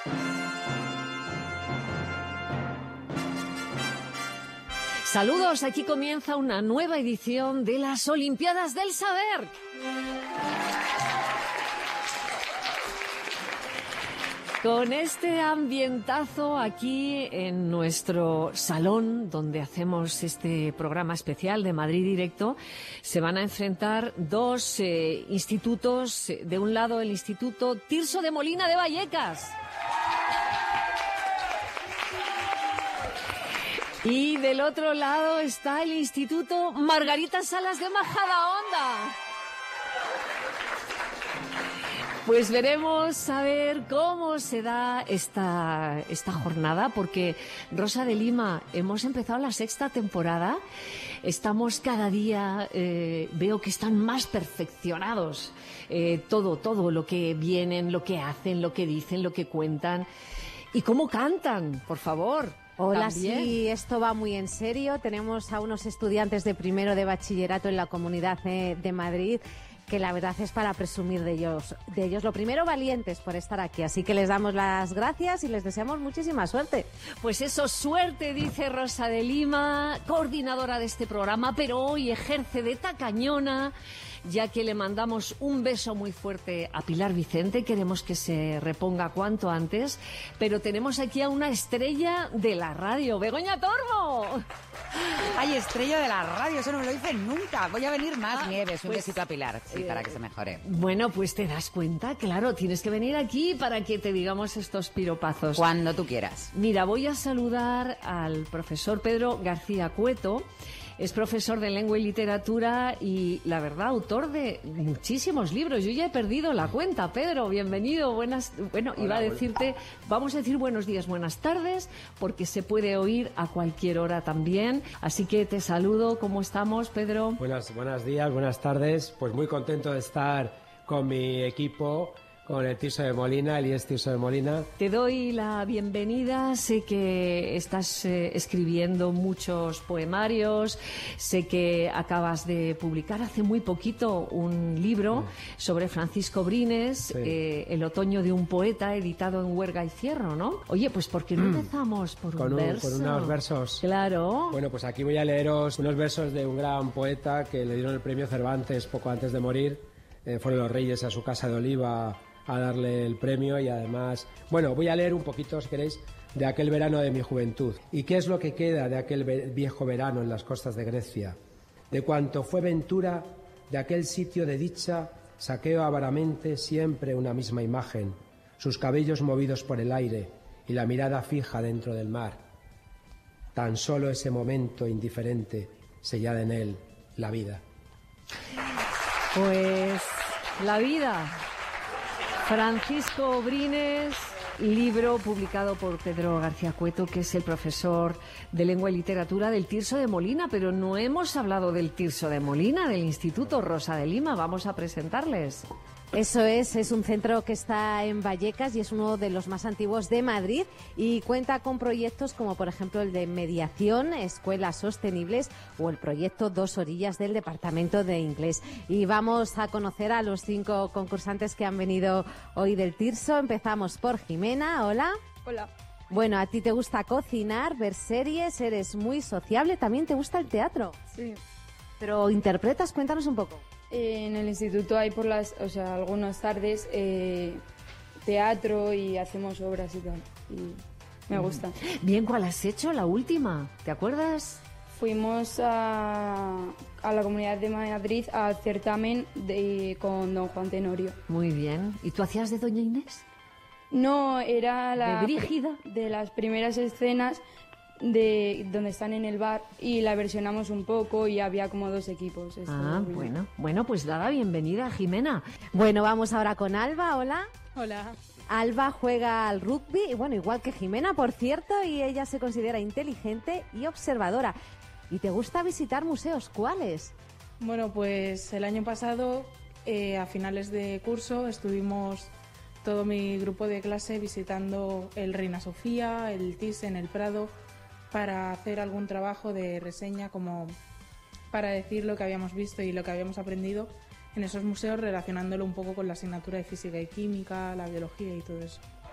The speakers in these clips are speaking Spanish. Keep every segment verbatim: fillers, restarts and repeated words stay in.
Saludos, aquí comienza una nueva edición de las Olimpiadas del Saber. Con este ambientazo aquí en nuestro salón donde hacemos este programa especial de Madrid Directo, se van a enfrentar dos eh, institutos. De un lado el Instituto Tirso de Molina de Vallecas. Y del otro lado está el Instituto Margarita Salas de Majadahonda. Pues veremos a ver cómo se da esta, esta jornada, porque Rosa de Lima, hemos empezado la sexta temporada, estamos cada día, eh, veo que están más perfeccionados, eh, todo, todo lo que vienen, lo que hacen, lo que dicen, lo que cuentan, y cómo cantan, por favor. Hola, ¿También? Sí, esto va muy en serio. Tenemos a unos estudiantes de primero de bachillerato en la Comunidad de, de Madrid que la verdad es para presumir de ellos. De ellos, lo primero, valientes por estar aquí. Así que les damos las gracias y les deseamos muchísima suerte. Pues eso, suerte, dice Rosa de Lima, coordinadora de este programa, pero hoy ejerce de tacañona, ya que le mandamos un beso muy fuerte a Pilar Vicente. Queremos que se reponga cuanto antes, pero tenemos aquí a una estrella de la radio, Begoña Tormo. Ay, estrella de la radio, eso no me lo dicen nunca. Voy a venir más, Ah, Nieves. Un pues, besito a Pilar, sí, eh, para que se mejore. Bueno, pues te das cuenta, claro, tienes que venir aquí para que te digamos estos piropazos. Cuando tú quieras. Mira, voy a saludar al profesor Pedro García Cueto. Es profesor de Lengua y Literatura y, la verdad, autor de muchísimos libros. Yo ya he perdido la cuenta. Pedro, bienvenido. Buenas. Bueno, Hola, iba a decirte, vamos a decir buenos días, buenas tardes, porque se puede oír a cualquier hora también. Así que te saludo. ¿Cómo estamos, Pedro? Buenas, buenos días, buenas tardes. Pues muy contento de estar con mi equipo, con el Tirso de Molina, el I E S Tirso de Molina. Te doy la bienvenida. Sé que estás eh, escribiendo muchos poemarios, sé que acabas de publicar hace muy poquito un libro sí. sobre Francisco Brines, sí. eh, El otoño de un poeta, editado en Huerga y Fierro, ¿no? Oye, pues ¿por qué no empezamos por con un, un verso? Con unos versos. Claro. Bueno, pues aquí voy a leeros unos versos de un gran poeta que le dieron el premio Cervantes poco antes de morir. Eh, fueron los Reyes a su casa de Oliva a darle el premio y además, bueno, voy a leer un poquito, si queréis, de aquel verano de mi juventud. ¿Y qué es lo que queda de aquel viejo verano en las costas de Grecia? De cuanto fue ventura, de aquel sitio de dicha, saqueo avaramente siempre una misma imagen, sus cabellos movidos por el aire y la mirada fija dentro del mar. Tan solo ese momento indiferente sellada en él la vida. Pues la vida. Francisco Brines, libro publicado por Pedro García Cueto, que es el profesor de Lengua y Literatura del Tirso de Molina, pero no hemos hablado del Tirso de Molina, del Instituto Rosa de Lima. Vamos a presentarles. Eso es, es un centro que está en Vallecas y es uno de los más antiguos de Madrid y cuenta con proyectos como por ejemplo el de mediación, escuelas sostenibles o el proyecto Dos Orillas del Departamento de Inglés. Y vamos a conocer a los cinco concursantes que han venido hoy del Tirso. Empezamos por Jimena, hola. Hola. Bueno, a ti te gusta cocinar, ver series, eres muy sociable, también te gusta el teatro. Sí. Pero interpretas, cuéntanos un poco. Eh, en el instituto hay por las, o sea, algunas tardes eh, teatro y hacemos obras y tal. Y me gusta. Bien, ¿cuál has hecho? La última, ¿te acuerdas? Fuimos a, a la Comunidad de Madrid al certamen de, con don Juan Tenorio. Muy bien. ¿Y tú hacías de Doña Inés? No, era la ¿De Brígida? De las primeras escenas de donde están en el bar y la versionamos un poco y había como dos equipos. Esto Ah, muy bueno. bien. Bueno, pues dada bienvenida, Jimena. Bueno, vamos ahora con Alba, hola. Hola. Alba juega al rugby, y bueno, igual que Jimena, por cierto, y ella se considera inteligente y observadora. ¿Y te gusta visitar museos? ¿Cuáles? Bueno, pues el año pasado, eh, a finales de curso, estuvimos todo mi grupo de clase visitando el Reina Sofía, el Thyssen, el Prado, para hacer algún trabajo de reseña, como para decir lo que habíamos visto y lo que habíamos aprendido en esos museos, relacionándolo un poco con la asignatura de física y química, la biología y todo eso.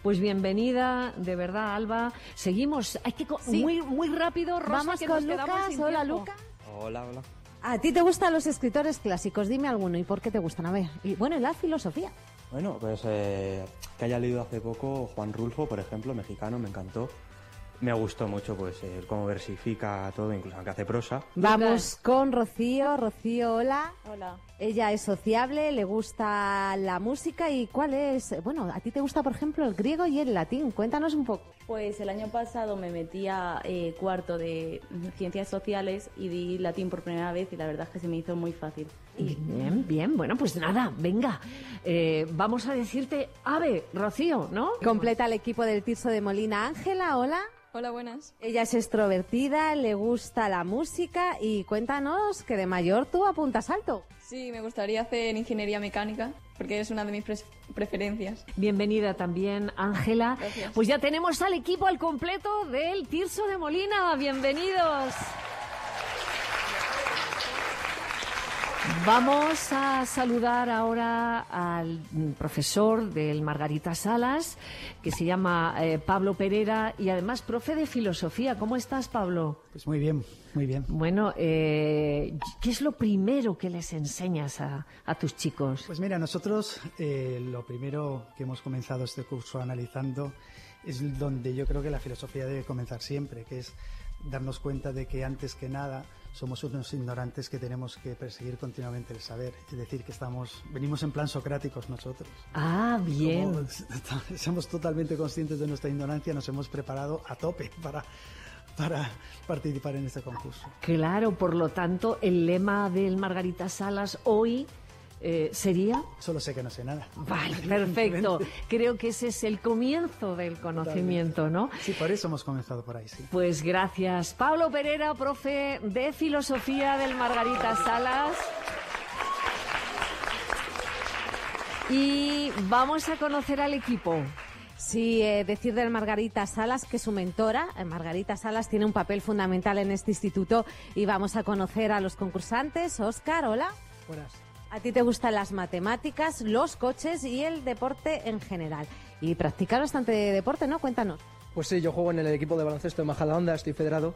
Pues bienvenida, de verdad, Alba. Seguimos, hay que co- Sí. muy muy rápido, Rosa, Vamos que con nos quedamos Lucas. sin Hola, tiempo. Lucas. Hola, hola. ¿A ti te gustan los escritores clásicos? Dime alguno y por qué te gustan. A ver, y bueno, y la filosofía. Bueno, pues eh, que haya leído hace poco Juan Rulfo, por ejemplo, mexicano, me encantó. Me gustó mucho pues eh, cómo versifica todo, incluso aunque hace prosa. Vamos con Rocío. Rocío, hola. Hola. Ella es sociable, le gusta la música y ¿cuál es? Bueno, a ti te gusta, por ejemplo, el griego y el latín. Cuéntanos un poco. Pues el año pasado me metí a eh, cuarto de Ciencias Sociales y di latín por primera vez y la verdad es que se me hizo muy fácil. Bien, bien, bueno, pues nada, venga. Eh, vamos a decirte ave, Rocío, ¿no? Completa el equipo del Tirso de Molina. Ángela, hola. Hola, buenas. Ella es extrovertida, le gusta la música y cuéntanos que de mayor tú apuntas alto. Sí, me gustaría hacer ingeniería mecánica porque es una de mis pre- preferencias. Bienvenida también, Ángela. Gracias. Pues ya tenemos al equipo al completo del Tirso de Molina. Bienvenidos. Vamos a saludar ahora al profesor del Margarita Salas, que se llama eh, Pablo Pereira y además profe de filosofía. ¿Cómo estás, Pablo? Pues muy bien, muy bien. Bueno, eh, ¿qué es lo primero que les enseñas a, a tus chicos? Pues mira, nosotros eh, lo primero que hemos comenzado este curso analizando es donde yo creo que la filosofía debe comenzar siempre, que es darnos cuenta de que antes que nada somos unos ignorantes que tenemos que perseguir continuamente el saber. Es decir, que estamos, venimos en plan socráticos nosotros. Ah, bien. Somos, somos totalmente conscientes de nuestra ignorancia, nos hemos preparado a tope para, para participar en este concurso. Claro, por lo tanto, el lema del Margarita Salas hoy eh, sería... Solo sé que no sé nada. Vale, perfecto. Creo que ese es el comienzo del conocimiento, ¿no? Sí, por eso hemos comenzado por ahí, sí. Pues gracias. Pablo Pereira, profe de filosofía del Margarita Salas. Y vamos a conocer al equipo. Sí, eh, decir del Margarita Salas que su mentora, eh, Margarita Salas, tiene un papel fundamental en este instituto y vamos a conocer a los concursantes. Óscar, hola. Buenas. A ti te gustan las matemáticas, los coches y el deporte en general. Y practicas bastante deporte, ¿no? Cuéntanos. Pues sí, yo juego en el equipo de baloncesto de Majadahonda, estoy federado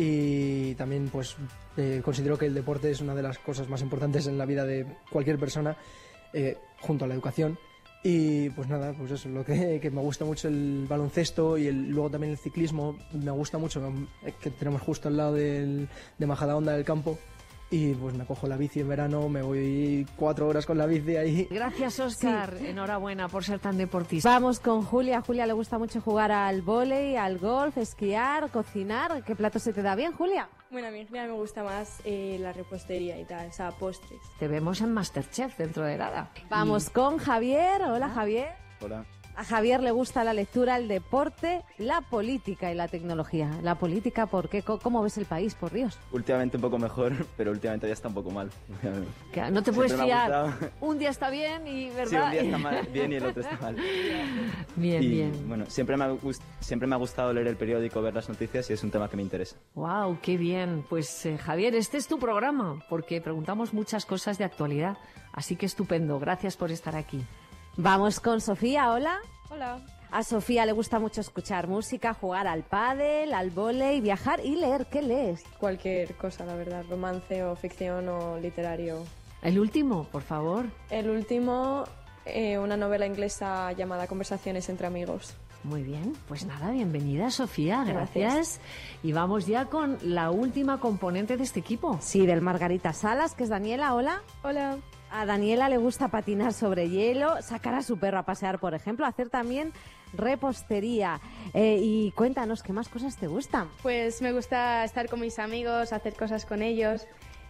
y también pues eh, considero que el deporte es una de las cosas más importantes en la vida de cualquier persona, eh, junto a la educación. Y pues nada, pues eso, lo que, que me gusta mucho el baloncesto y el, luego también el ciclismo, me gusta mucho, eh, que tenemos justo al lado del, de Majadahonda del campo. Y pues me cojo la bici en verano, me voy cuatro horas con la bici ahí. Gracias, Óscar. Sí. Enhorabuena por ser tan deportista. Vamos con Julia. A Julia le gusta mucho jugar al vóley, al golf, esquiar, cocinar. ¿Qué plato se te da bien, Julia? Bueno, a mí en general me gusta más eh, la repostería y tal, o sea, postres. Te vemos en MasterChef dentro de nada. Vamos y... con Javier. Hola, ah. Javier. Hola. A Javier le gusta la lectura, el deporte, la política y la tecnología. La política, ¿por qué? ¿Cómo ves el país, por Dios? Últimamente un poco mejor, pero últimamente ya está un poco mal. Claro, no te puedes fiar. Un día está bien y, ¿verdad? Sí, un día está mal, bien y el otro está mal. Bien, y, bien. Bueno, siempre me, ha gust- siempre me ha gustado leer el periódico, ver las noticias y es un tema que me interesa. Wow, qué bien. Pues eh, Javier, este es tu programa, porque preguntamos muchas cosas de actualidad. Así que estupendo. Gracias por estar aquí. Vamos con Sofía. Hola. Hola. A Sofía le gusta mucho escuchar música, jugar al pádel, al vóley, viajar y leer. ¿Qué lees? Cualquier cosa, la verdad. Romance o ficción o literario. El último, por favor. El último, eh, una novela inglesa llamada Conversaciones entre amigos. Muy bien, pues nada, bienvenida Sofía, gracias. Gracias. Y vamos ya con la última componente de este equipo. Sí, del Margarita Salas, que es Daniela. Hola. Hola. A Daniela le gusta patinar sobre hielo, sacar a su perro a pasear, por ejemplo, hacer también repostería. Eh, y cuéntanos, ¿qué más cosas te gustan? Pues me gusta estar con mis amigos, hacer cosas con ellos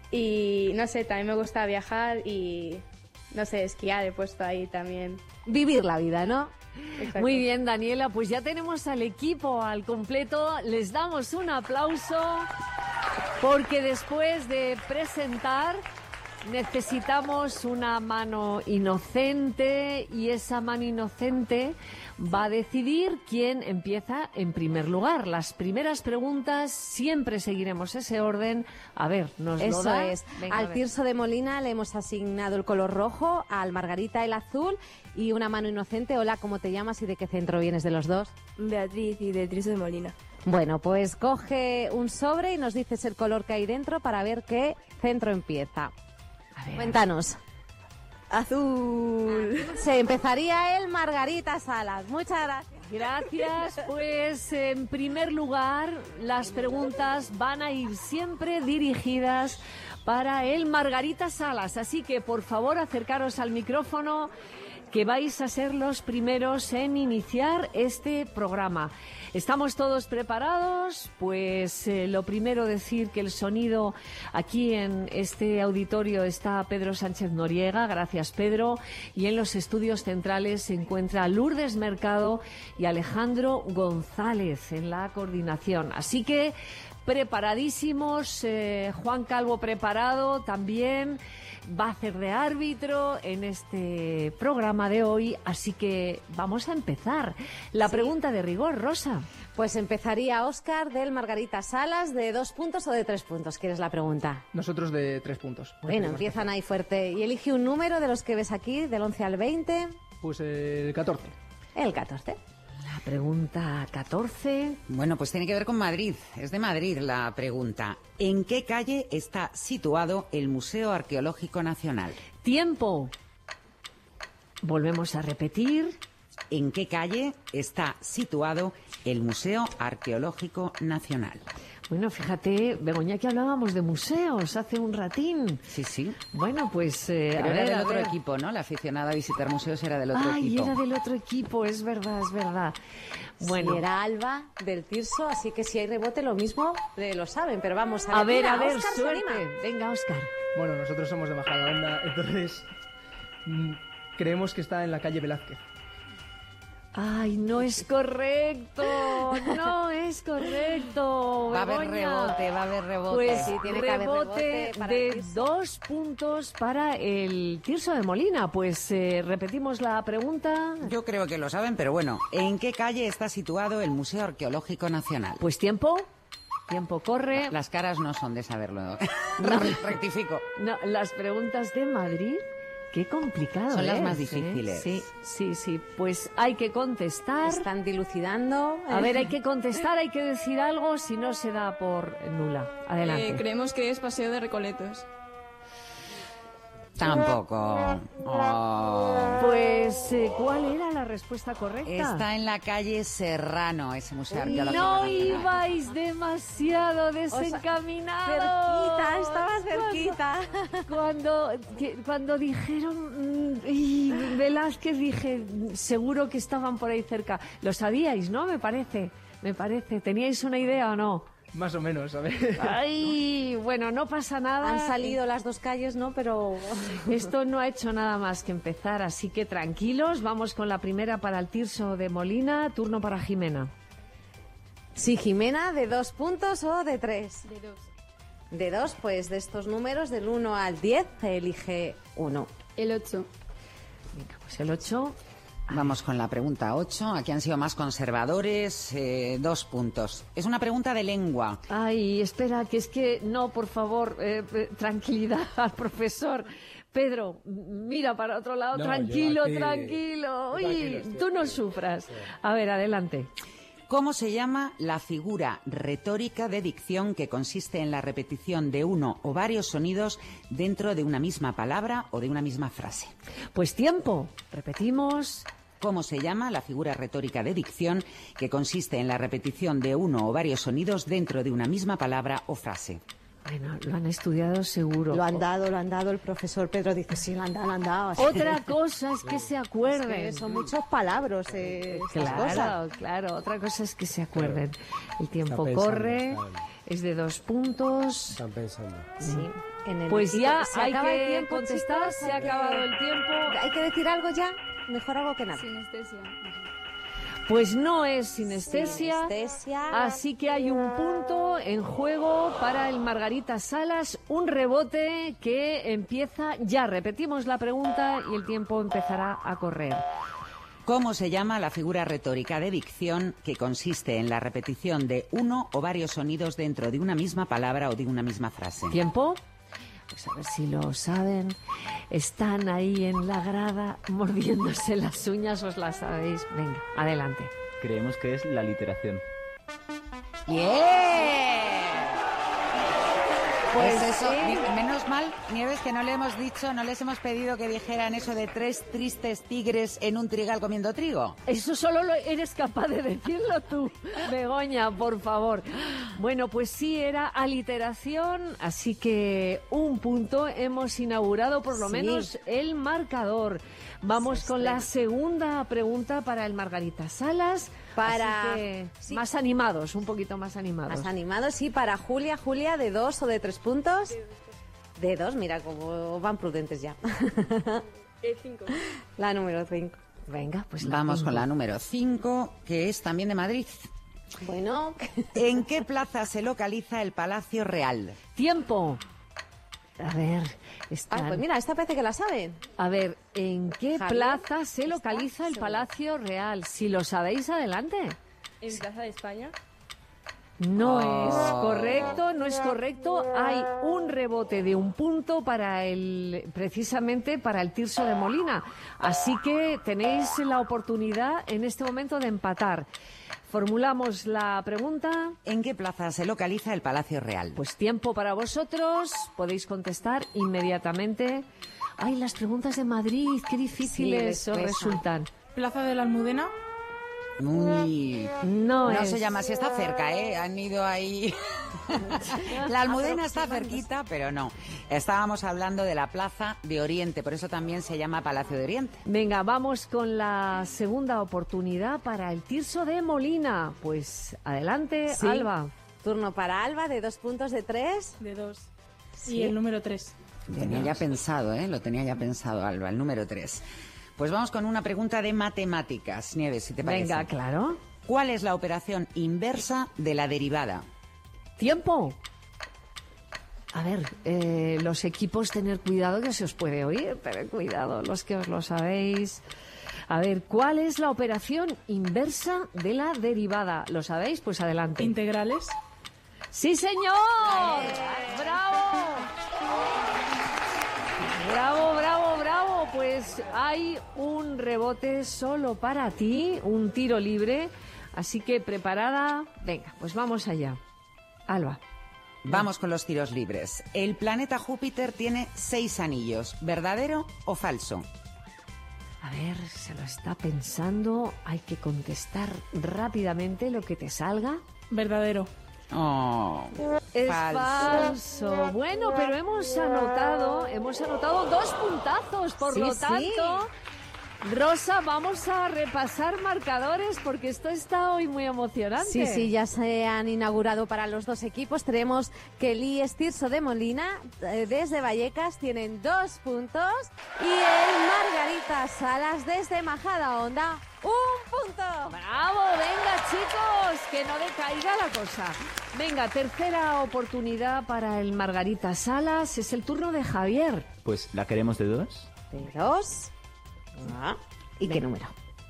y, no sé, también me gusta viajar y, no sé, esquiar he puesto ahí también. Vivir la vida, ¿no? Exacto. Muy bien, Daniela, pues ya tenemos al equipo al completo. Les damos un aplauso porque después de presentar necesitamos una mano inocente y esa mano inocente va a decidir quién empieza en primer lugar. Las primeras preguntas siempre seguiremos ese orden. A ver, nos Eso lo da. es. Venga, al a ver. Tirso de Molina le hemos asignado el color rojo, al Margarita el azul y una mano inocente. Hola, ¿cómo te llamas y de qué centro vienes de los dos? Beatriz y de Tirso de Molina. Bueno, pues coge un sobre y nos dices el color que hay dentro para ver qué centro empieza. Cuéntanos. Azul. Se empezaría el Margarita Salas. Muchas gracias. Gracias. Pues en primer lugar, las preguntas van a ir siempre dirigidas para el Margarita Salas. Así que, por favor, acercaros al micrófono, que vais a ser los primeros en iniciar este programa. ¿Estamos todos preparados? Pues eh, lo primero decir que el sonido aquí en este auditorio está Pedro Sánchez Noriega, gracias Pedro, y en los estudios centrales se encuentra Lourdes Mercado y Alejandro González en la coordinación. Así que preparadísimos, eh, Juan Calvo preparado también. Va a hacer de árbitro en este programa de hoy, así que vamos a empezar. La Sí. pregunta de rigor, Rosa. Pues empezaría Óscar del Margarita Salas, ¿de dos puntos o de tres puntos? ¿Quieres la pregunta? Nosotros de tres puntos. Bueno, empiezan ahí fuerte. Y elige un número de los que ves aquí, del once al veinte. Pues el catorce. El catorce. La pregunta catorce. Bueno, pues tiene que ver con Madrid. Es de Madrid la pregunta. ¿En qué calle está situado el Museo Arqueológico Nacional? Tiempo. Volvemos a repetir. ¿En qué calle está situado el Museo Arqueológico Nacional? Bueno, fíjate, Begoña, que hablábamos de museos hace un ratín. Sí, sí. Bueno, pues eh, Pero a era ver, del a otro ver. equipo, ¿no? La aficionada a visitar museos era del otro Ay, equipo. era del otro equipo, es verdad, es verdad. Bueno, Sí, era Alba del Tirso, así que si hay rebote lo mismo eh, lo saben, pero vamos a ver. a ver, Mira, a ver, Óscar se suerte. anima. Venga, Óscar. Bueno, nosotros somos de Majadahonda, entonces mm, creemos que está en la calle Velázquez. Ay, no es correcto, no es correcto. Va a haber Begoña. rebote, va a haber rebote. Pues Sí, tiene que haber rebote rebote para el de Tirso. dos puntos para el Tirso de Molina. Pues eh, repetimos la pregunta. Yo creo que lo saben, pero bueno. ¿En qué calle está situado el Museo Arqueológico Nacional? Pues tiempo, tiempo corre. Las caras no son de saberlo. Rectifico. No, las preguntas de Madrid, qué complicado. Son las es, más ¿eh? difíciles. Sí, sí, sí. Pues hay que contestar. Están dilucidando. A ver, hay que contestar, hay que decir algo, si no se da por nula. Adelante. Eh, creemos que es Paseo de Recoletos. Tampoco. Oh. Pues, eh, ¿cuál era la respuesta correcta? Está en la calle Serrano, ese Museo Arqueológico No Nacional. ibais demasiado desencaminados. Cerquita, estaba cerquita. Cuando, que- cuando dijeron mm, y Velázquez, dije, seguro que estaban por ahí cerca. Lo sabíais, ¿no? Me parece, me parece. ¿Teníais una idea o no? Más o menos, a ver. Ay, bueno, no pasa nada. Han salido las dos calles, ¿no? Pero Esto no ha hecho nada más que empezar, así que tranquilos. Vamos con la primera para el Tirso de Molina. Turno para Jimena. sí, Jimena, ¿de dos puntos o de tres? De dos. De dos, pues de estos números, del uno al diez, elige uno. El ocho. Venga, pues el ocho. Vamos con la pregunta ocho. Aquí han sido más conservadores. eh, dos puntos. Es una pregunta de lengua. Ay, espera, que es que no, por favor, eh, eh, tranquilidad al profesor. Pedro, m- mira para otro lado, No, tranquilo, yo aquí- tranquilo. Uy, Tranquilo, estoy tú no aquí. sufras. A ver, adelante. ¿Cómo se llama la figura retórica de dicción que consiste en la repetición de uno o varios sonidos dentro de una misma palabra o de una misma frase? Pues tiempo, repetimos. ¿Cómo se llama la figura retórica de dicción que consiste en la repetición de uno o varios sonidos dentro de una misma palabra o frase? Bueno, lo han estudiado seguro. Lo han dado, lo han dado. El profesor Pedro dice, sí, lo han dado, lo han dado. Así Otra cosa es que se que acuerden. son muchos palabros eh, estas cosas. Claro, claro. Otra cosa es que se acuerden. El tiempo pensando, corre, están- es de dos puntos. Están pensando. Sí, en el Pues bichito. ya Se hay acaba el que tiempo, contestar, chicos, se hay ha que- acabado el tiempo. ¿Hay que decir algo ya? Mejor algo que nada. Sinestesia. Pues no es sinestesia, Sinestesia. así que hay un punto en juego para el Margarita Salas, un rebote que empieza ya. Repetimos la pregunta y el tiempo empezará a correr. ¿Cómo se llama la figura retórica de dicción que consiste en la repetición de uno o varios sonidos dentro de una misma palabra o de una misma frase? ¿Tiempo? Pues a ver si lo saben. Están ahí en la grada mordiéndose las uñas, os las sabéis. Venga, adelante. Creemos que es la literación. ¡Bien! Pues, Pues eso, sí. ni- menos mal, Nieves, que no le hemos dicho, no les hemos pedido que dijeran eso de tres tristes tigres en un trigal comiendo trigo. Eso solo lo eres capaz de decirlo tú, Begoña, por favor. Bueno, pues sí, era aliteración, así que un punto. Hemos inaugurado por lo Sí. menos el marcador. Vamos Se con la estrena. segunda pregunta para el Margarita Salas. Para- Así que sí. más animados, un poquito más animados. Más animados, sí, para Julia. Julia, ¿de dos o de tres puntos? De dos, mira cómo van prudentes ya. cinco. La número cinco. Venga, pues la Vamos cinco. con la número cinco, que es también de Madrid. Bueno, ¿En qué plaza se localiza el Palacio Real? Tiempo. A ver, ah, están... pues mira, esta parece que la saben. A ver, ¿en qué Javier, plaza se ¿está localiza el seguro? Palacio Real? Si lo sabéis, adelante. ¿En Plaza de España? No Oh. es correcto, no es correcto. Hay un rebote de un punto para el, precisamente para el Tirso de Molina. Así que tenéis la oportunidad en este momento de empatar. Formulamos la pregunta. ¿En qué plaza se localiza el Palacio Real? Pues tiempo para vosotros. Podéis contestar inmediatamente. Ay, las preguntas de Madrid, qué difíciles les os pesa. resultan. Plaza de la Almudena. Uy, No, no es... se llama así, está cerca, ¿eh? Han ido ahí. La Almudena está cerquita, pero no. Estábamos hablando de la Plaza de Oriente, por eso también se llama Palacio de Oriente. Venga, vamos con la segunda oportunidad para el Tirso de Molina. Pues adelante, Sí. Alba. Turno para Alba, de dos puntos de tres. De dos. Sí. Y el número tres. Lo tenía ya pensado, ¿eh? Lo tenía ya pensado, Alba, el número tres. Pues vamos con una pregunta de matemáticas, Nieves, si te parece. Venga, claro. ¿Cuál es la operación inversa de la derivada? Tiempo. A ver, eh, los equipos, tener cuidado que se os puede oír, tener cuidado, los que os lo sabéis. A ver, ¿cuál es la operación inversa de la derivada? ¿Lo sabéis? Pues adelante. Integrales. ¡Sí, señor! ¡Bravo! Bravo, bravo, bravo. Pues hay un rebote solo para ti, un tiro libre. Así que preparada. Venga, pues vamos allá. Alba. Vamos con los tiros libres. El planeta Júpiter tiene seis anillos, ¿verdadero o falso? A ver, se lo está pensando. Hay que contestar rápidamente lo que te salga. Verdadero. Oh, Es falso. falso. Bueno, pero hemos anotado, hemos anotado dos puntazos, por Sí, lo sí. tanto. Rosa, vamos a repasar marcadores porque esto está hoy muy emocionante. Sí, sí, ya se han inaugurado para los dos equipos. Tenemos que el I E S Tirso de Molina, eh, desde Vallecas, tienen dos puntos. Y el Margarita Salas, desde Majadahonda, un punto. ¡Bravo! Venga, chicos, que no decaiga la cosa. Venga, tercera oportunidad para el Margarita Salas. Es el turno de Javier. Pues la queremos de dos. De dos. Ah, ¿y qué número?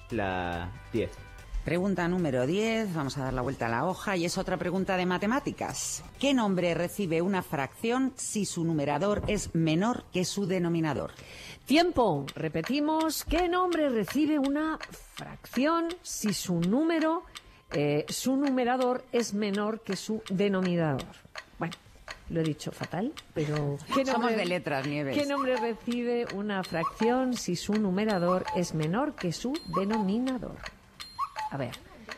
La diez. Pregunta número diez, vamos a dar la vuelta a la hoja y es otra pregunta de matemáticas. ¿Qué nombre recibe una fracción si su numerador es menor que su denominador? Tiempo. Repetimos, ¿qué nombre recibe una fracción si su número, eh, su numerador es menor que su denominador? Bueno, lo he dicho fatal, pero... ¿qué Somos de letras, Nieves. ¿Qué nombre recibe una fracción si su numerador es menor que su denominador? A ver,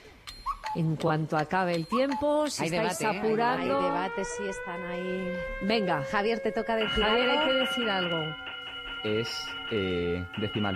en cuanto acabe el tiempo, si Hay estáis debate, ¿eh? Hay apurando... Hay debate, sí, están ahí. Venga, Javier, te toca decir Javier, hay algo. que decir algo. Es eh, decimal.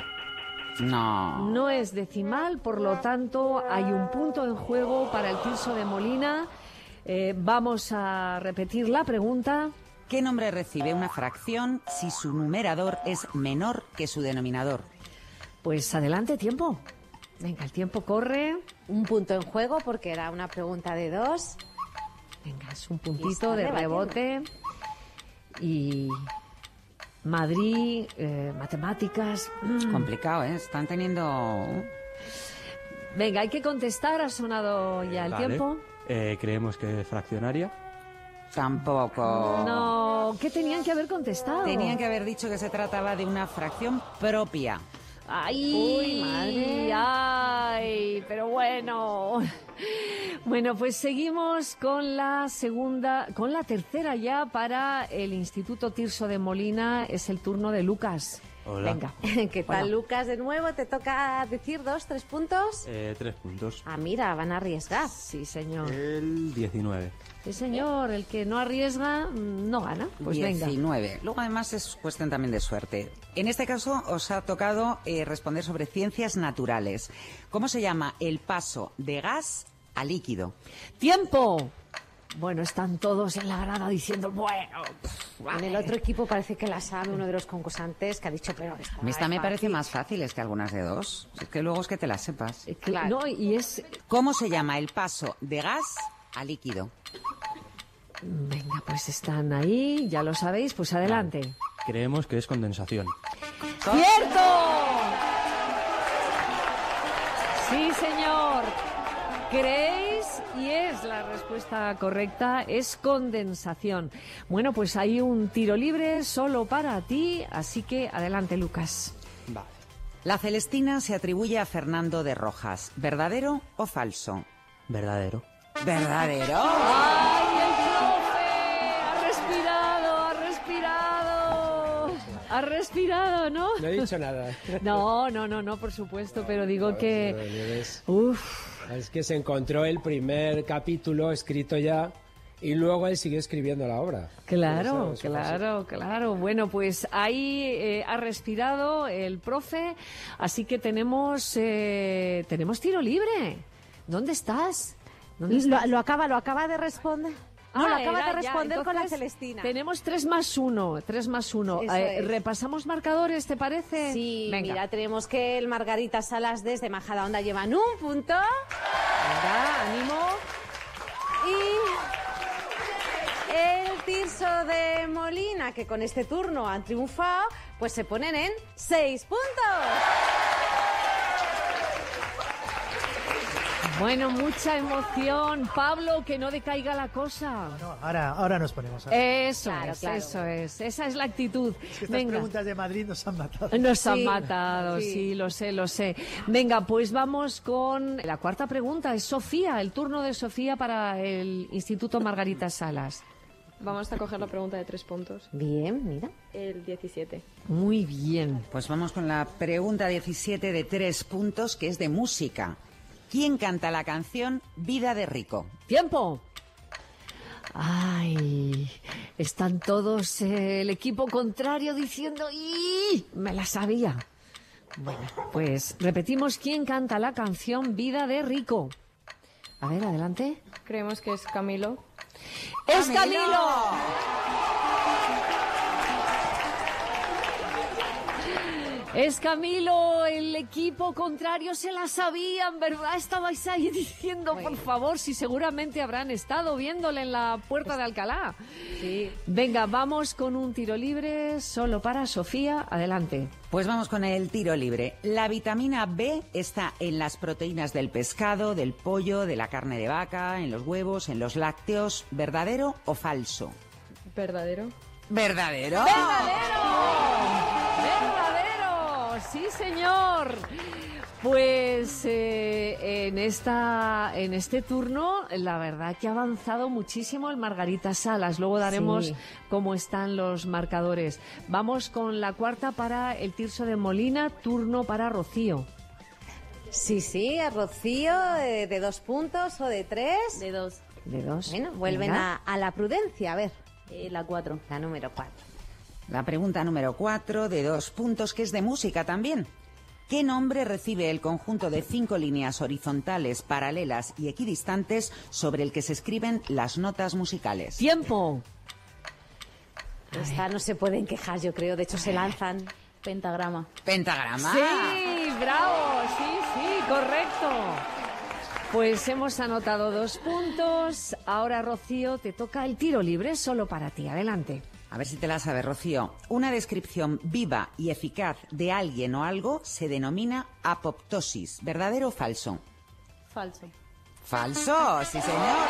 No. No es decimal, por lo tanto hay un punto en juego para el Tirso de Molina. Eh, vamos a repetir la pregunta. ¿Qué nombre recibe una fracción si su numerador es menor que su denominador? Pues adelante, tiempo. Venga, el tiempo corre. Un punto en juego porque era una pregunta de dos. Venga, es un puntito de rebote. Y Madrid, eh, matemáticas. Complicado, ¿eh? Están teniendo... Venga, hay que contestar. Ha sonado ya el Vale. tiempo. Eh, creemos que es fraccionaria. Tampoco. No, ¿qué tenían que haber contestado? Tenían que haber dicho que se trataba de una fracción propia. ¡Ay! Uy, madre. ¡Ay! Pero bueno. Bueno, pues seguimos con la segunda, con la tercera ya para el Instituto Tirso de Molina. Es el turno de Lucas. Hola. Venga. ¿Qué tal, Hola. Lucas? De nuevo, te toca decir dos, tres puntos. Eh, tres puntos. Ah, mira, van a arriesgar. Sí, señor. El diecinueve. Sí, señor. El que no arriesga, mm, no gana. Pues venga. diecinueve. Luego, además, es cuestión también de suerte. En este caso, os ha tocado eh, responder sobre ciencias naturales. ¿Cómo se llama el paso de gas a líquido? ¡Tiempo! Bueno, están todos en la grada diciendo, bueno... En el otro equipo parece que la sabe uno de los concursantes que ha dicho, pero esta A mí esta es me parece fácil. más fáciles que algunas de dos. Es que luego es que te las sepas. Que- No, y es... ¿Cómo se llama el paso de gas a líquido? Venga, pues están ahí, ya lo sabéis, pues adelante. Creemos que es condensación. ¡Cierto! Sí, señor. ¿Creéis? Y es la respuesta correcta, es condensación. Bueno, pues hay un tiro libre solo para ti, así que adelante, Lucas. Vale. La Celestina se atribuye a Fernando de Rojas. ¿Verdadero o falso? Verdadero. ¿Verdadero? ¡Ay, el profe! Ha respirado, ha respirado. Ha respirado, ¿no? No he dicho nada. No, no, no, no, por supuesto, pero digo que... Uf. Es que se encontró el primer capítulo escrito ya y luego él siguió escribiendo la obra. Claro, Eso- eso fue así. claro, claro. Bueno, pues ahí eh, ha respirado el profe, así que tenemos eh, tenemos tiro libre. ¿Dónde estás? ¿Dónde Lo, estás? lo acaba, lo acaba de responder. No, lo Ah, acaba era de ya, responder con la entonces Celestina. Tenemos tres más uno, tres más uno. Eso Eh, es. ¿Repasamos marcadores, te parece? Sí, Venga. mira, tenemos que el Margarita Salas desde Majadahonda llevan un punto. Venga, ánimo. Y el Tirso de Molina, que con este turno han triunfado, pues se ponen en seis puntos. Bueno, mucha emoción. Pablo, que no decaiga la cosa. Ahora, ahora nos ponemos a... Eso Claro, es, claro. eso es. Esa es la actitud. Es que estas Venga. preguntas de Madrid nos han matado. Nos han Sí, matado, sí. sí. lo sé, lo sé. Venga, pues vamos con la cuarta pregunta. Es Sofía, el turno de Sofía para el Instituto Margarita Salas. Vamos a coger la pregunta de tres puntos. Bien, mira. El diecisiete. Muy bien. Pues vamos con la pregunta diecisiete de tres puntos, que es de música. ¿Quién canta la canción Vida de Rico? ¡Tiempo! Ay, están todos eh, el equipo contrario diciendo ¡y! Me la sabía. Bueno, pues repetimos quién canta la canción Vida de Rico. A ver, adelante. Creemos que es Camilo. ¡Es Camilo! Es Camilo, el equipo contrario se la sabían, ¿verdad? Estabais ahí diciendo, por favor, si seguramente habrán estado viéndole en la puerta de Alcalá. Sí. Venga, vamos con un tiro libre solo para Sofía. Adelante. Pues vamos con el tiro libre. La vitamina B está en las proteínas del pescado, del pollo, de la carne de vaca, en los huevos, en los lácteos. ¿Verdadero o falso? Verdadero. ¿Verdadero? ¡Verdadero! ¡Verdadero! Sí, señor. Pues eh, en esta en este turno, la verdad que ha avanzado muchísimo el Margarita Salas. Luego daremos Sí. cómo están los marcadores. Vamos con la cuarta para el Tirso de Molina, turno para Rocío. Sí, sí, a Rocío eh, de dos puntos o de tres. De dos. De dos. Bueno, vuelven Venga. a, a la prudencia, a ver. Eh, la cuatro. La número cuatro. La pregunta número cuatro de dos puntos, que es de música también. ¿Qué nombre recibe el conjunto de cinco líneas horizontales, paralelas y equidistantes sobre el que se escriben las notas musicales? ¡Tiempo! Esta no se pueden quejar, yo creo. De hecho, se lanzan. Pentagrama. ¿Pentagrama? Sí, bravo, sí, sí, correcto. Pues hemos anotado dos puntos. Ahora, Rocío, te toca el tiro libre solo para ti. Adelante. A ver si te la sabes, Rocío. Una descripción viva y eficaz de alguien o algo se denomina apoptosis. ¿Verdadero o falso? Falso. Falso, sí señor.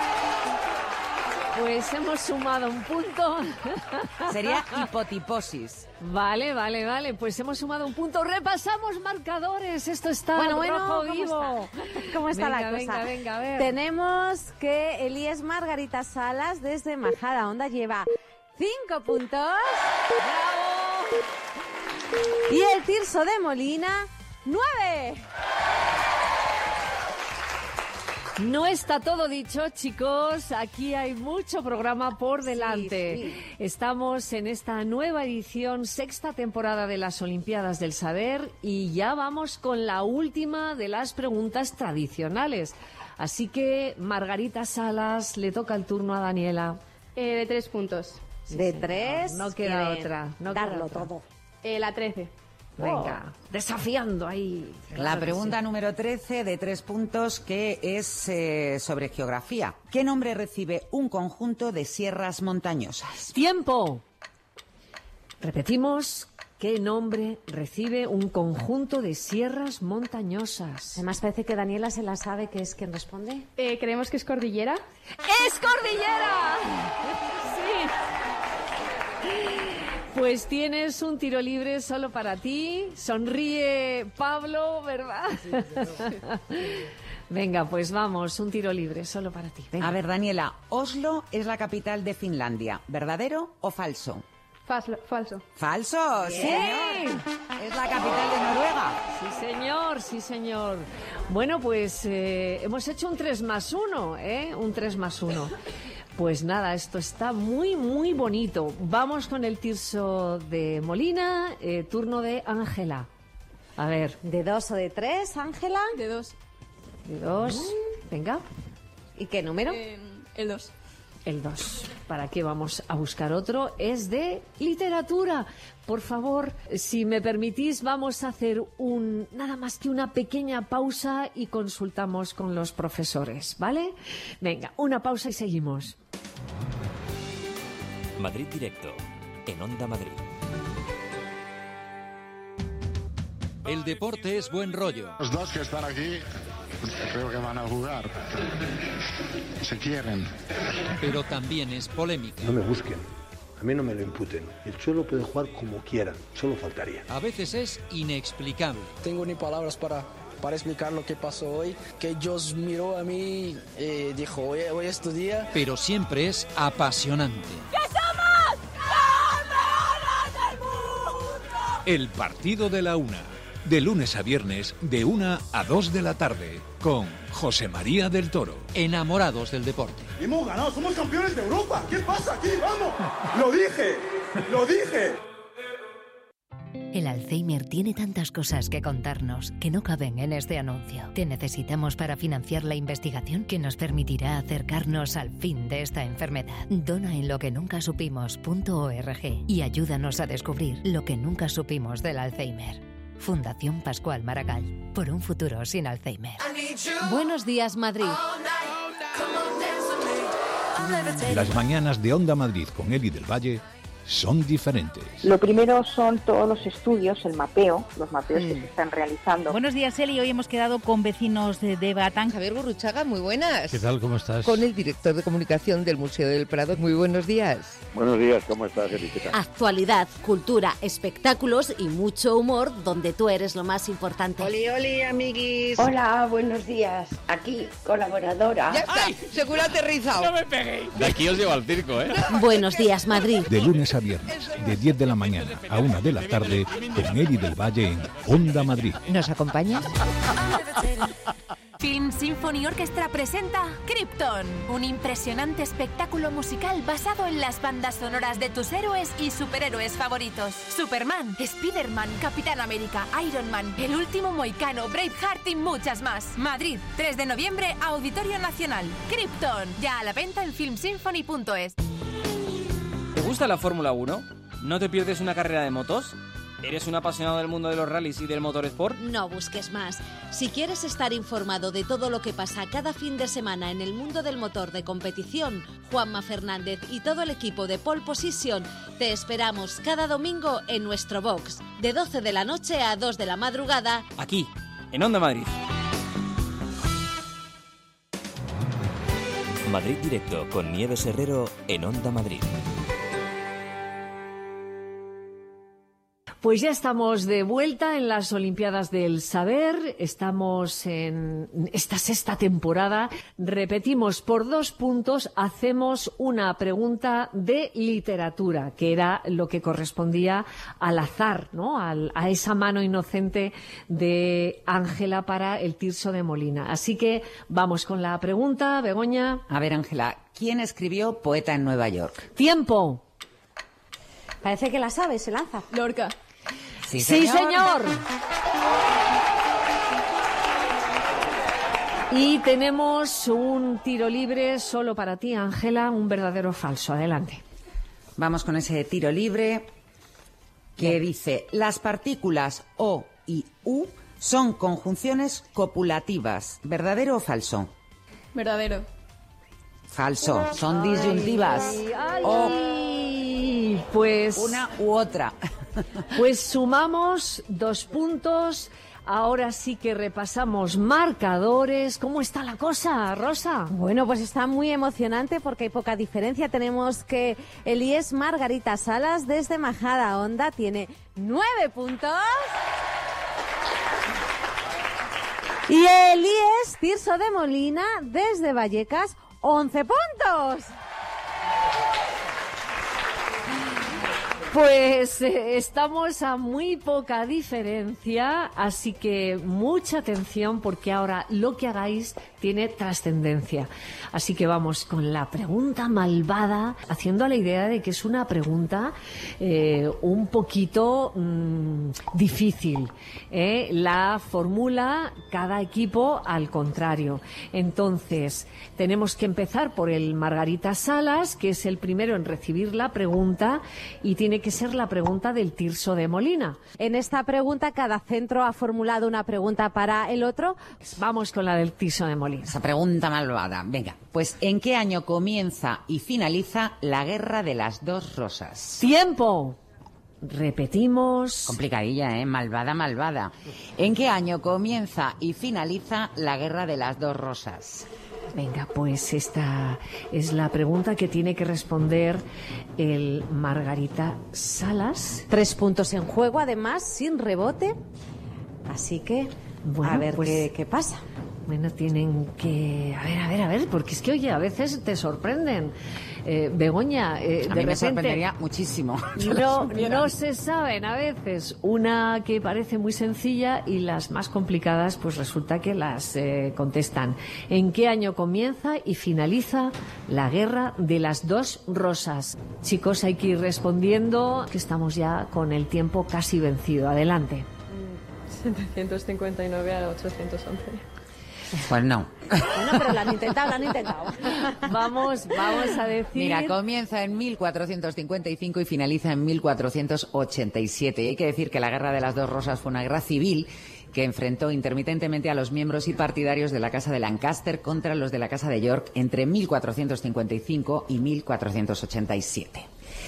Pues hemos sumado un punto. Sería hipotiposis. Vale, vale, vale. Pues hemos sumado un punto. Repasamos marcadores. Esto está Bueno, bueno, rojo ¿cómo vivo. está? ¿Cómo está Venga, la cosa? venga, venga, a ver. Tenemos que Elías Margarita Salas desde Majada Honda lleva cinco puntos. ¡Bravo! Y el Tirso de Molina, nueve. No está todo dicho, chicos. Aquí hay mucho programa por delante. Sí, sí. Estamos en esta nueva edición, sexta temporada de las Olimpiadas del Saber, y ya vamos con la última de las preguntas tradicionales. Así que, Margarita Salas, le toca el turno a Daniela. Eh, de tres puntos. Sí, de señor. tres. No queda quiere otra. No darlo queda otra. todo. Eh, la trece. Venga, oh. Desafiando ahí. La Claro que pregunta sí. número trece de tres puntos, que es eh, sobre geografía. ¿Qué nombre recibe un conjunto de sierras montañosas? ¡Tiempo! Repetimos, ¿qué nombre recibe un conjunto de sierras montañosas? Además parece que Daniela se la sabe, que es quien responde. Eh, ¿Creemos que es cordillera? ¡Es cordillera! ¡Sí! Pues tienes un tiro libre solo para ti. Sonríe Pablo, ¿verdad? Venga, pues vamos, un tiro libre solo para ti. Venga. A ver, Daniela, Oslo es la capital de Finlandia. ¿Verdadero o falso? Falso. Falso. ¡Falso! ¡Sí! Señor. Es la capital de Noruega. Sí, señor, sí, señor. Bueno, pues eh, hemos hecho un tres más uno, ¿eh? Un tres más uno. Pues nada, esto está muy, muy bonito. Vamos con el Tirso de Molina, eh, turno de Ángela. A ver. ¿De dos o de tres, Ángela? De dos. De dos. Venga. ¿Y qué número? Eh, el dos. El dos. ¿Para qué vamos a buscar otro? Es de literatura. Por favor, si me permitís, vamos a hacer un nada más que una pequeña pausa y consultamos con los profesores, ¿vale? Venga, una pausa y seguimos. Madrid Directo, en Onda Madrid. El deporte es buen rollo. Los dos que están aquí creo que van a jugar. Se quieren. Pero también es polémica. No me busquen, a mí no me lo imputen. El Cholo puede jugar como quieran, solo faltaría. A veces es inexplicable. Tengo ni palabras para, para explicar lo que pasó hoy. Que Dios miró a mí y eh, dijo, hoy, hoy es tu día. Pero siempre es apasionante. ¡Que somos campeones del mundo! El partido de la una. De lunes a viernes, de una a dos de la tarde, con José María del Toro. Enamorados del deporte. Hemos ganado, somos campeones de Europa. ¿Qué pasa aquí? ¡Vamos! ¡Lo dije! ¡Lo dije! El Alzheimer tiene tantas cosas que contarnos que no caben en este anuncio. Te necesitamos para financiar la investigación que nos permitirá acercarnos al fin de esta enfermedad. Dona en lo que nunca supimos punto org y ayúdanos a descubrir lo que nunca supimos del Alzheimer. Fundación Pascual Maragall, por un futuro sin Alzheimer. Buenos días, Madrid. Las mañanas de Onda Madrid con Eli del Valle son diferentes. Lo primero son todos los estudios, el mapeo, los mapeos mm. que se están realizando. Buenos días, Eli. Hoy hemos quedado con vecinos de, de Batán. Javier Gurruchaga, muy buenas. ¿Qué tal? ¿Cómo estás? Con el director de comunicación del Museo del Prado. Muy buenos días. Buenos días, ¿cómo estás, Eli? ¿Qué tal? Actualidad, cultura, espectáculos y mucho humor, donde tú eres lo más importante. Oli, oli, amiguis. Hola, buenos días. Aquí, colaboradora. Ya está, seguro aterrizado. No me peguéis. De aquí os llevo al circo, ¿eh? Buenos días, Madrid. De lunes a viernes, de diez de la mañana a una de la tarde, con Eli del Valle en Onda Madrid. ¿Nos acompañas? Film Symphony Orchestra presenta Krypton, un impresionante espectáculo musical basado en las bandas sonoras de tus héroes y superhéroes favoritos. Superman, Spiderman, Capitán América, Iron Man, El Último Mohicano, Braveheart y muchas más. Madrid, tres de noviembre, Auditorio Nacional. Krypton, ya a la venta en film symphony punto es. ¿Te gusta la Fórmula uno? ¿No te pierdes una carrera de motos? ¿Eres un apasionado del mundo de los rallies y del motorsport? No busques más. Si quieres estar informado de todo lo que pasa cada fin de semana en el mundo del motor de competición, Juanma Fernández y todo el equipo de Pole Position te esperamos cada domingo en nuestro box, de doce de la noche a dos de la madrugada, aquí, en Onda Madrid. Madrid Directo con Nieves Herrero en Onda Madrid. Pues ya estamos de vuelta en las Olimpiadas del Saber, estamos en esta sexta temporada, repetimos por dos puntos, hacemos una pregunta de literatura, que era lo que correspondía al azar, ¿no? Al, a esa mano inocente de Ángela para el Tirso de Molina. Así que vamos con la pregunta, Begoña. A ver, Ángela, ¿quién escribió Poeta en Nueva York? ¡Tiempo! Parece que la sabe, se lanza. Lorca. Sí, ¡Sí, señor! señor! Y tenemos un tiro libre solo para ti, Ángela, un verdadero o falso. Adelante. Vamos con ese tiro libre que dice: las partículas O y U son conjunciones copulativas. ¿Verdadero o falso? Verdadero. Falso. Son disyuntivas. Ay, ay, O pues una u otra. Pues sumamos dos puntos. Ahora sí que repasamos marcadores. ¿Cómo está la cosa, Rosa? Bueno, pues está muy emocionante porque hay poca diferencia. Tenemos que Elías Margarita Salas desde Majada Honda tiene nueve puntos. Y Elías Tirso de Molina desde Vallecas, once puntos. Pues eh, estamos a muy poca diferencia, así que mucha atención porque ahora lo que hagáis tiene trascendencia. Así que vamos con la pregunta malvada, haciendo a la idea de que es una pregunta eh, un poquito mmm, difícil. ¿eh? La formula cada equipo al contrario. Entonces, tenemos que empezar por el Margarita Salas, que es el primero en recibir la pregunta y tiene que ser la pregunta del Tirso de Molina. En esta pregunta, cada centro ha formulado una pregunta para el otro. Vamos con la del Tirso de Molina. Esa pregunta malvada. Venga, pues ¿en qué año comienza y finaliza la Guerra de las Dos Rosas? ¡Tiempo! Repetimos. Complicadilla, ¿eh? Malvada, malvada. ¿En qué año comienza y finaliza la Guerra de las Dos Rosas? Venga, pues esta es la pregunta que tiene que responder el Margarita Salas. Tres puntos en juego, además, sin rebote. Así que, bueno, a ver pues, qué, qué pasa. Bueno, tienen que... A ver, a ver, a ver, porque es que, oye, a veces te sorprenden. Eh, Begoña, eh, a de mí me repente... sorprendería muchísimo. No, no se saben a veces. Una que parece muy sencilla y las más complicadas, pues resulta que las eh, contestan. ¿En qué año comienza y finaliza la Guerra de las Dos Rosas? Chicos, hay que ir respondiendo, que estamos ya con el tiempo casi vencido. Adelante. setecientos cincuenta y nueve a ochocientos once. Pues no. Bueno, pero lo han intentado, lo han intentado. Vamos, vamos a decir... Mira, comienza en mil cuatrocientos cincuenta y cinco y finaliza en mil cuatrocientos ochenta y siete. Y hay que decir que la Guerra de las Dos Rosas fue una guerra civil que enfrentó intermitentemente a los miembros y partidarios de la Casa de Lancaster contra los de la Casa de York entre mil cuatrocientos cincuenta y cinco y mil cuatrocientos ochenta y siete.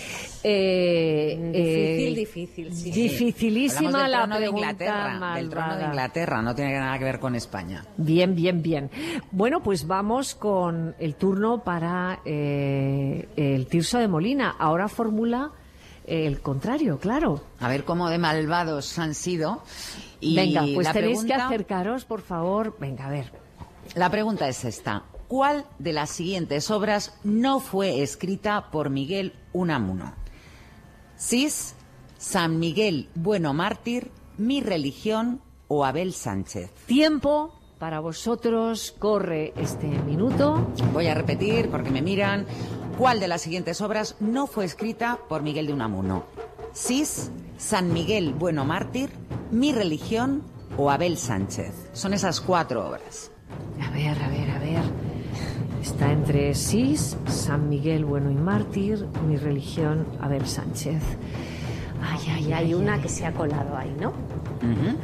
Eh, difícil, eh, difícil, sí. Dificilísima la trono de pregunta Inglaterra, malvada. del trono de Inglaterra, no tiene nada que ver con España. Bien, bien, bien. Bueno, pues vamos con el turno para eh, el Tirso de Molina. Ahora formula el contrario, claro. A ver cómo de malvados han sido. Y Venga, pues la tenéis pregunta... que acercaros, por favor. Venga, a ver. La pregunta es esta. ¿Cuál de las siguientes obras no fue escrita por Miguel Unamuno? Cis, San Miguel Bueno Mártir, Mi Religión o Abel Sánchez. Tiempo para vosotros, corre este minuto. Voy a repetir porque me miran. ¿Cuál de las siguientes obras no fue escrita por Miguel de Unamuno? Cis, San Miguel Bueno Mártir, Mi Religión o Abel Sánchez. Son esas cuatro obras. A ver, a ver, a ver. Está entre Cis, San Miguel Bueno y Mártir, Mi Religión, Abel Sánchez. Ay, ay, hay una que se ha colado ahí, ¿no? Uh-huh.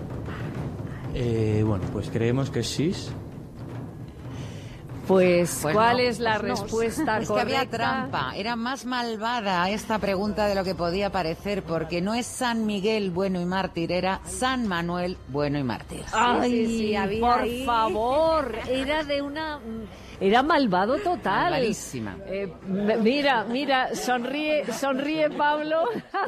eh, bueno, pues creemos que es sis. Pues, Pues ¿cuál no, es la pues no. respuesta Es que correcta? había trampa. Era más malvada esta pregunta de lo que podía parecer, porque no es San Miguel bueno y mártir, era San Manuel bueno y mártir. Ay, Sí, sí, sí, había por ahí. favor, era de una... Era malvado total. Malvadísima. Eh, m- mira, mira, sonríe, sonríe Pablo.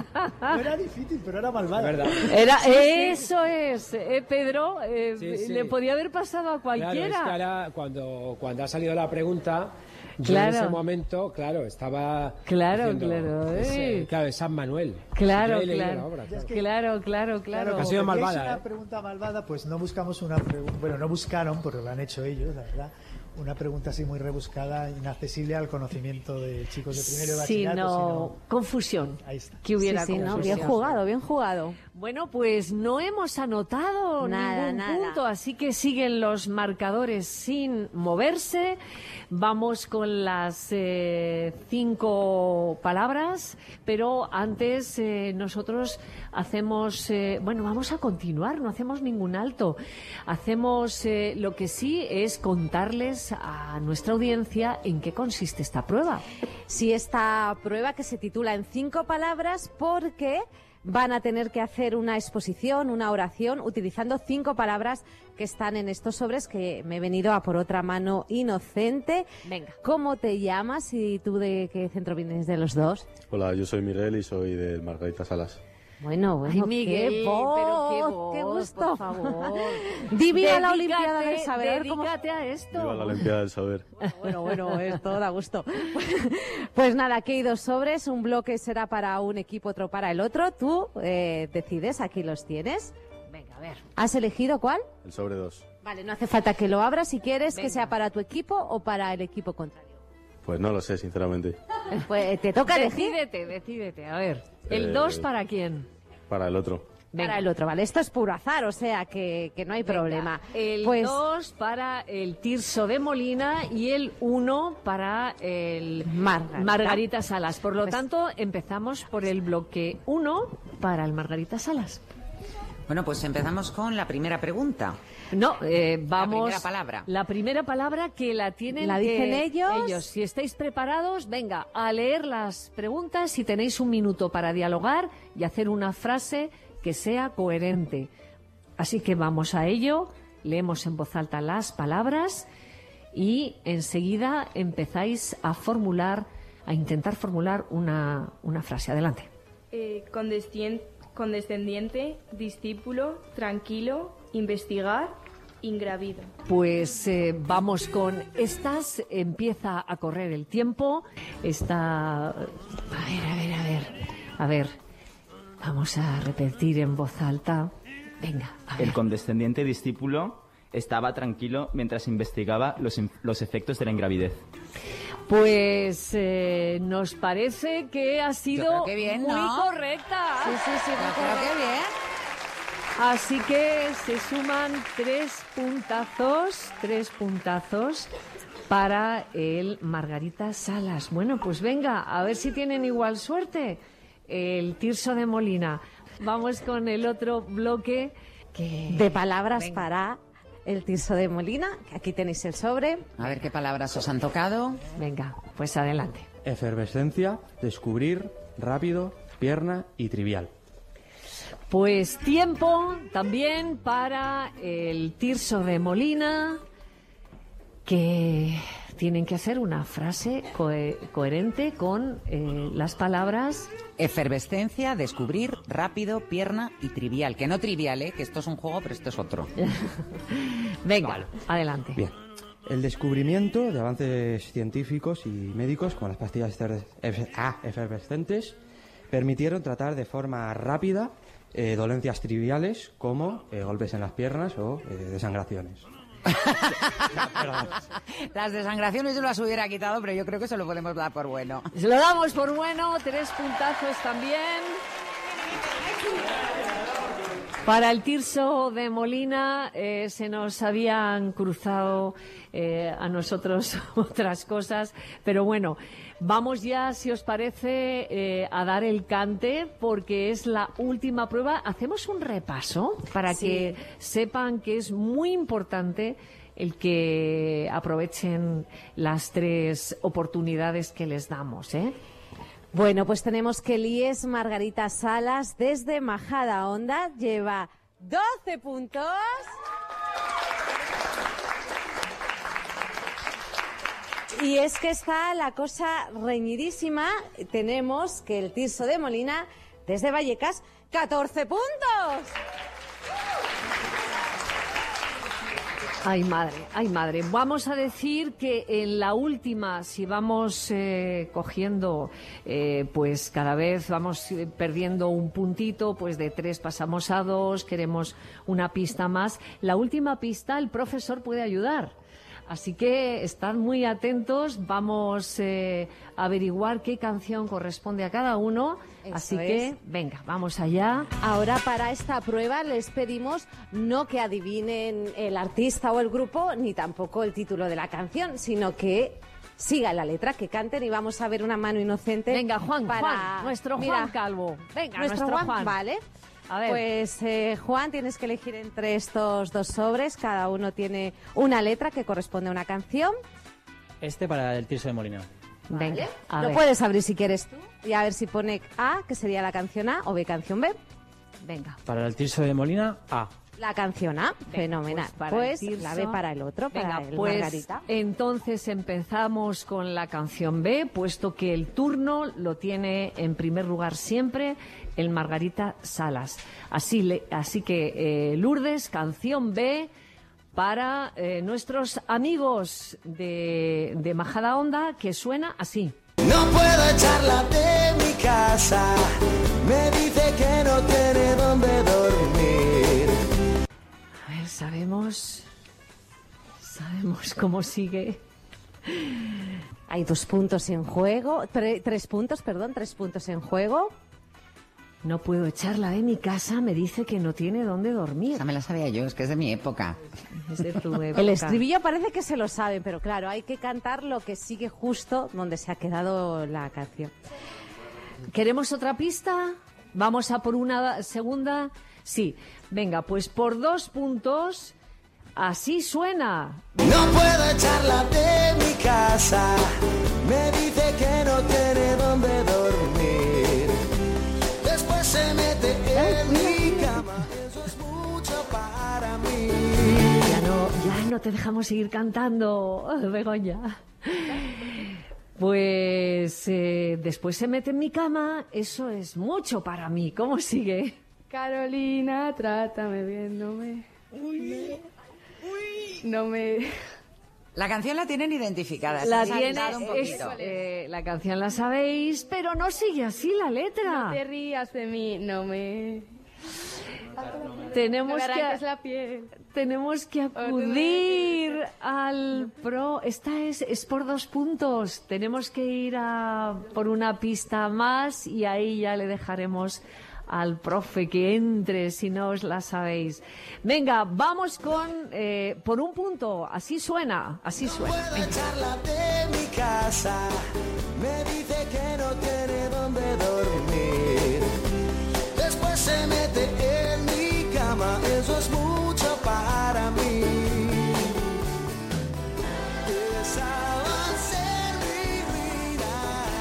No era difícil, pero era malvada. ¿Verdad? Era, Sí, sí. eso es, eh, Pedro, eh, Sí, sí. le podía haber pasado a Claro, cualquiera. es que ahora cuando, cuando ha salido la pregunta, yo Claro. en ese momento, claro, estaba Claro, diciendo, claro, es, eh. eh, claro, es San Manuel. Claro, Yo he leído claro. la obra, claro. Claro, claro, claro. Ha sido como queríais malvada, una ¿eh? pregunta malvada, pues no buscamos una pregunta, bueno, no buscaron, porque lo han hecho ellos, la verdad, una pregunta así muy rebuscada, inaccesible al conocimiento de chicos de primero de Sí, bachillerato, no, sino... confusión. Ahí está. Que hubiera Sí, sí, ¿no? confusión. Bien jugado, bien jugado. Bueno, pues no hemos anotado Nada, ningún nada. punto, así que siguen los marcadores sin moverse. Vamos con las eh, cinco palabras, pero antes eh, nosotros hacemos, eh, bueno, vamos a continuar, no hacemos ningún alto. Hacemos eh, lo que sí es contarles a nuestra audiencia en qué consiste esta prueba. Sí, esta prueba que se titula En cinco palabras porque van a tener que hacer una exposición, una oración, utilizando cinco palabras que están en estos sobres que me he venido a por otra mano inocente. Venga. ¿Cómo te llamas y tú de qué centro vienes de los dos? Hola, yo soy Miguel y soy del Margarita Salas. Bueno, bueno, Ay, Miguel, qué voz, pero qué voz, qué gusto. por favor. Di viva la Dedícate- Olimpiada del Saber. A ver cómo- Dedícate a esto. Viva la Olimpiada del Saber. Bueno, bueno, esto da gusto. Pues nada, aquí hay dos sobres, un bloque será para un equipo, otro para el otro. Tú eh, decides, aquí los tienes. Venga, a ver. ¿Has elegido cuál? El sobre dos. Vale, no hace falta que lo abras si quieres que Venga. sea para tu equipo o para el equipo contrario. Pues no lo sé, sinceramente. Pues te toca elegir Decídete, decídete. A ver, ¿el Eh, dos para quién? Para el otro. para el otro, ¿vale? Esto es puro azar, o sea que, que no hay Venga, problema. El Pues dos para el Tirso de Molina y el uno para el Margarita. Margarita Salas. Por lo Pues- tanto, empezamos por el bloque uno para el Margarita Salas. Bueno, pues empezamos con la primera pregunta. No, eh, vamos. primera palabra. La primera palabra que la tienen. ¿La que- dicen ellos? Ellos. Si estáis preparados, venga, a leer las preguntas. Si tenéis un minuto para dialogar y hacer una frase que sea coherente. Así que vamos a ello. Leemos en voz alta las palabras y enseguida empezáis a formular, a intentar formular una, una frase. Adelante. Eh, condescien- condescendiente, discípulo, tranquilo, investigar, ingravido. Pues eh, vamos con estas. Empieza a correr el tiempo. Está. A ver, a ver, a ver. A ver. Vamos a repetir en voz alta. Venga, a ver. El condescendiente discípulo estaba tranquilo mientras investigaba los, in- los efectos de la ingravidez. Pues eh, nos parece que ha sido creo que bien, muy ¿no? correcta. Sí, sí, sí, muy Yo creo correcto. que bien. Así que se suman tres puntazos, tres puntazos para el Margarita Salas. Bueno, pues venga, a ver si tienen igual suerte. El Tirso de Molina. Vamos con el otro bloque que... De palabras Venga. para el Tirso de Molina, que aquí tenéis el sobre. A ver qué palabras os han tocado. Venga, pues adelante. Efervescencia, descubrir, rápido, pierna y trivial. Pues tiempo también para el Tirso de Molina, que tienen que hacer una frase cohe- coherente con eh, las palabras. Efervescencia, descubrir, rápido, pierna y trivial. Que no trivial, ¿eh? Que esto es un juego, pero esto es otro. Venga, adelante. Bien. El descubrimiento de avances científicos y médicos como las pastillas efer- efe- ah, efervescentes permitieron tratar de forma rápida eh, dolencias triviales como eh, golpes en las piernas o eh, desangraciones. Las desangraciones yo las hubiera quitado, pero yo creo que eso lo podemos dar por bueno. Se lo damos por bueno, tres puntazos también. Para el Tirso de Molina eh, se nos habían cruzado eh, a nosotros otras cosas, pero bueno, vamos ya, si os parece, eh, a dar el cante, porque es la última prueba. Hacemos un repaso para Sí. que sepan que es muy importante el que aprovechen las tres oportunidades que les damos, ¿eh? Bueno, pues tenemos que Lies Margarita Salas desde Majadahonda lleva doce puntos. Y es que está la cosa reñidísima. Tenemos que el Tirso de Molina desde Vallecas, catorce puntos. Ay, madre, ay, madre. Vamos a decir que en la última, si vamos eh, cogiendo, eh, pues cada vez vamos eh, perdiendo un puntito, pues de tres pasamos a dos, queremos una pista más. La última pista el profesor puede ayudar. Así que estad muy atentos, vamos eh, a averiguar qué canción corresponde a cada uno. Eso Así es. que, venga, vamos allá. Ahora para esta prueba les pedimos no que adivinen el artista o el grupo, ni tampoco el título de la canción, sino que sigan la letra, que canten y vamos a ver una mano inocente. Venga, Juan, para... Juan, nuestro Mira, Juan Calvo. Venga, nuestro, nuestro Juan, Juan. vale. A ver. Pues eh, Juan, tienes que elegir entre estos dos sobres, cada uno tiene una letra que corresponde a una canción. Este para el Tirso de Molina. Venga, a Lo ver. puedes abrir si quieres tú y a ver si pone A, que sería la canción A, o B, canción B. Venga. Para el Tirso de Molina, A. La canción A, fenomenal. pues para Pues, el Tirso. la B para el otro, para Venga, el pues Margarita. entonces empezamos con la canción B, puesto que el turno lo tiene en primer lugar siempre el Margarita Salas. Así, le, así que, eh, Lourdes, canción B para eh, nuestros amigos de, de Majadahonda, que suena así. No puedo echarla de mi casa, me dice que no tiene dónde dormir. A ver, sabemos, sabemos cómo sigue. Hay dos puntos en juego, tre- tres puntos, perdón, tres puntos en juego. No puedo echarla de mi casa, me dice que no tiene dónde dormir. Esa me la sabía yo, es que es de mi época. Es de tu época. El estribillo parece que se lo saben, pero claro, hay que cantar lo que sigue justo donde se ha quedado la canción. ¿Queremos otra pista? ¿Vamos a por una segunda? Sí. Venga, pues por dos puntos, así suena. No puedo echarla de mi casa, me dice que no tiene dónde dormir. Después se mete en mi cama, eso es mucho para mí. Ya no, ya no te dejamos seguir cantando, Begoña. Pues eh, después se mete en mi cama, eso es mucho para mí. ¿Cómo sigue? Carolina, trátame bien, no me... No me... La canción la tienen identificada. La se han tiene, saltado un es, poquito. eh, la canción la sabéis, pero no sigue así la letra. No te rías de mí, no me... Tenemos Me arrancas que, la piel. tenemos que acudir al pro. Esta es, es por dos puntos. Tenemos que ir a por una pista más y ahí ya le dejaremos al profe que entre si no os la sabéis. Venga, vamos con eh, por un punto. Así suena, así suena. Puedo Venga. echarla de mi casa, me dice que no tiene dónde dormir. Después se mete en mi cama, eso es mucho para mí. Esa va a ser mi vida,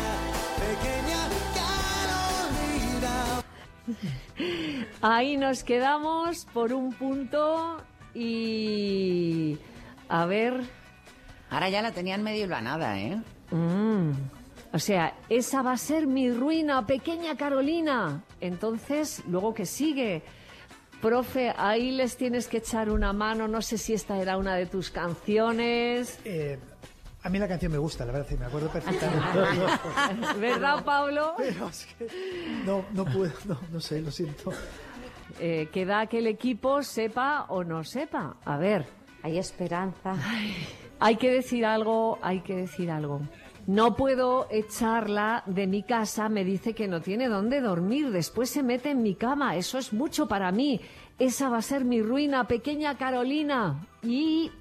pequeña Carolina. Ahí nos quedamos por un punto y a ver. Ahora ya la tenían medio hilvanada, ¿eh? Mm. O sea, esa va a ser mi ruina, pequeña Carolina. Entonces, luego que sigue. Profe, ahí les tienes que echar una mano. No sé si esta era una de tus canciones. Eh, a mí la canción me gusta, la verdad, sí, me acuerdo perfectamente. ¿Verdad, Pablo? Pero es que no, no puedo, no, no sé, lo siento. Eh, queda que el equipo sepa o no sepa. A ver. Hay esperanza. Hay que decir algo, hay que decir algo. No puedo echarla de mi casa, me dice que no tiene dónde dormir, después se mete en mi cama, eso es mucho para mí, esa va a ser mi ruina, pequeña Carolina. Y...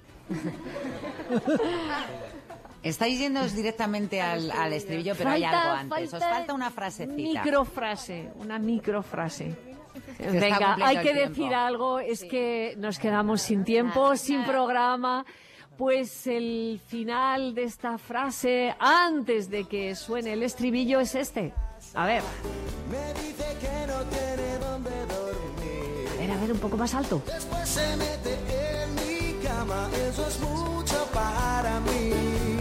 Estáis yéndoos directamente al, al estribillo, pero hay Falta- algo antes. Os falta falta una frasecita. Microfrase, una microfrase. está Venga, cumpliendo hay el que tiempo. decir algo, es que nos quedamos sin tiempo, sin programa. Pues el final de esta frase, antes de que suene el estribillo, es este. A ver. Me dice que no tiene dónde dormir. A ver, a ver, un poco más alto. Después se mete en mi cama, eso es mucho para mí.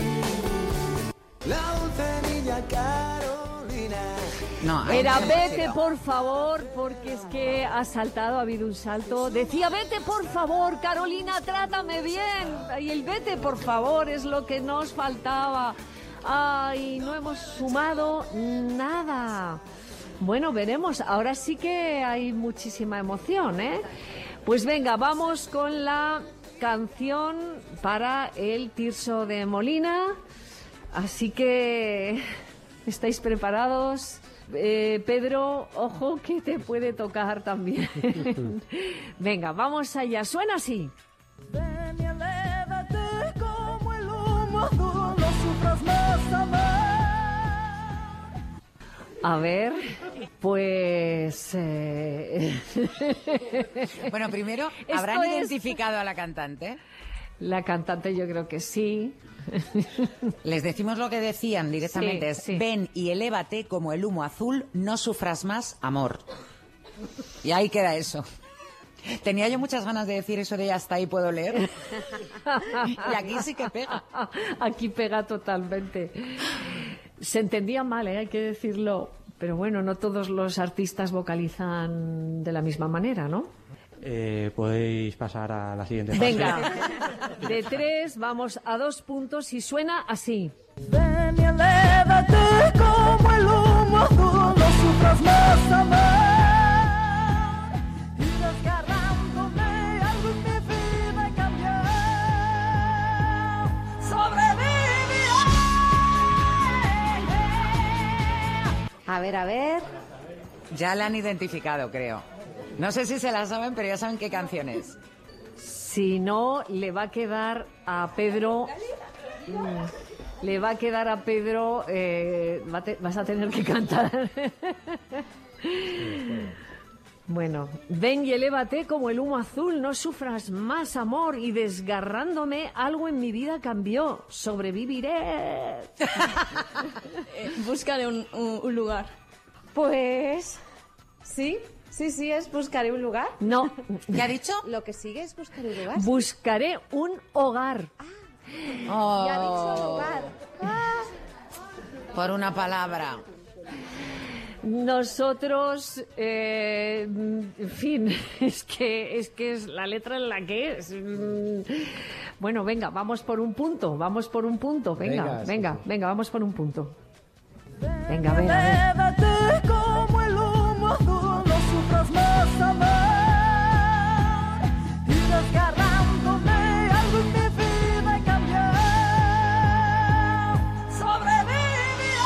La dulce niña Carolina. No, Era ahí no vete hemos por favor, porque es que ha saltado, ha habido un salto. Decía vete por favor, Carolina, trátame bien. Y el vete por favor es lo que nos faltaba. Ay, no hemos sumado nada. Bueno, veremos. Ahora sí que hay muchísima emoción, ¿eh? Pues venga, vamos con la canción para el Tirso de Molina. Así que, ¿estáis preparados? Eh, Pedro, ojo que te puede tocar también. Venga, vamos allá. Suena así. Ven y elévate como el humo azul, no sufras más, amar. A ver, pues... eh, Bueno, primero, Esto ¿habrán es- identificado a la cantante? La cantante yo creo que sí. Les decimos lo que decían directamente. Sí, es, sí. ven y elévate como el humo azul, no sufras más, amor. Y ahí queda eso. Tenía yo muchas ganas de decir eso de ya está ahí puedo leer. Y aquí sí que pega. Aquí pega totalmente. Se entendía mal, ¿eh? Hay que decirlo. Pero bueno, no todos los artistas vocalizan de la misma manera, ¿no? Eh, podéis pasar a la siguiente fase. Venga, de tres vamos a dos puntos y suena así. Ven y elévate como el humo azul, no sufras más, amar. Y desgarrándome algo en mi vida cambiar. Sobreviviré. A ver, a ver. Ya la han identificado, creo. No sé si se la saben, pero ya saben qué canción es. Si no, le va a quedar a Pedro... mm, Le va a quedar a Pedro... eh, va a te- vas a tener que cantar. Bueno, ven y elévate como el humo azul, no sufras más, amor, y desgarrándome algo en mi vida cambió, sobreviviré. Búscale un, un- un lugar. Pues sí, sí, sí, es buscaré un lugar. No. ¿Qué ha dicho? Lo que sigue es buscaré un lugar. Buscaré un hogar. Oh, Ya ha dicho lugar. Ah. por una palabra. Nosotros, eh, en fin, es que es que es la letra en la que es. Mm, Bueno, venga, vamos por un punto, vamos por un punto, venga, Venga, venga, sí, venga, vamos por un punto. Venga, a ver, a ver. Elévate como el humo azul, no sufras más, amar. Y desgarrándome algo en mi vida cambiar. Sobreviviré.